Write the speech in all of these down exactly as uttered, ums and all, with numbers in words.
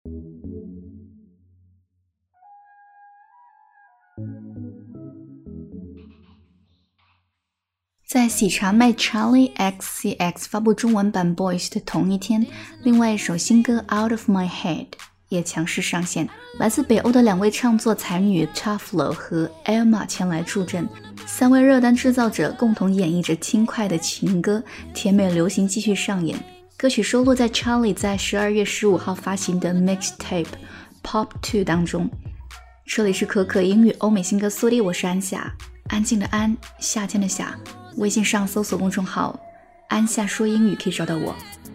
在喜茶妹 Charlie X C X 发布中文版 Boys 的同一天，另外一首新歌 Out of My Head 也强势上线，来自北欧的两位唱作才女 Tuflo 和 Elma 前来助阵，三位热单制造者共同演绎着轻快的情歌，甜美流行继续上演。歌曲收录在 Charlie 在十二月十五号发行的 Mixtape Pop 二当中。这里是可可英语欧美新歌速递，我是安夏，安静的安，夏天的夏。微信上搜索公众号安夏说英语可以找到我。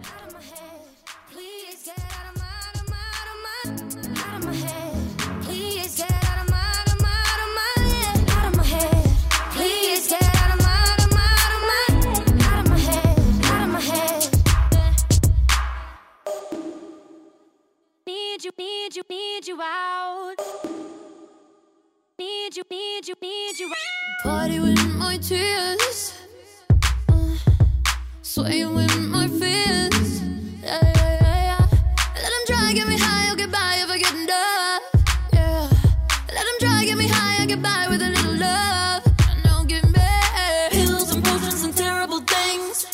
Party with my tears, uh, swaying with my fears. Yeah, yeah, yeah, yeah. Let them try, get me high, I'll get by if I get enough. Yeah, let them try, get me high, I'll get by with a little love. And don't give me pills and potions and terrible things.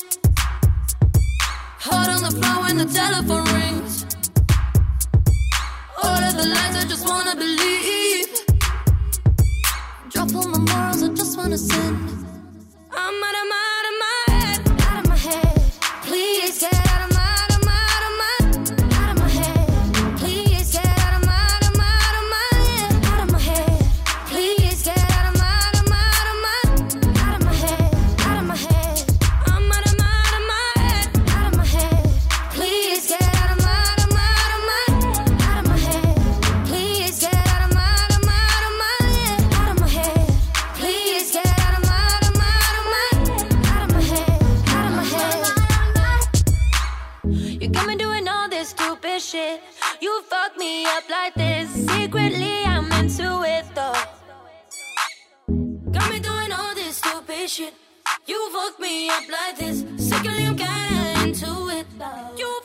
Heart on the floor when the telephone rings. All of the lies I just wanna believe. Drop all my morals, I just wanna sin. I'm out of my, out of my head, out of my head. Please get out of my, out of my, out of my, out of my head. Please get out of my, out of my, out of my, yeah, out of my head. Please get out of my, out of my, out of my, out of my head, out of my head. I'm out of my, out of my head, out of my head. Please get out of my, out of my, out of my, out of my head. Please get out of my, out of my, out of my, yeah, out of my head. Please get out of my, out of my, out of my, out of my head, out of my head. You got me doing all this stupid shit. You fuck me up like this. Secretly I'm into it though. Got me doing all this stupid shit. You fuck me up like this. Secretly I'm kinda into it though. You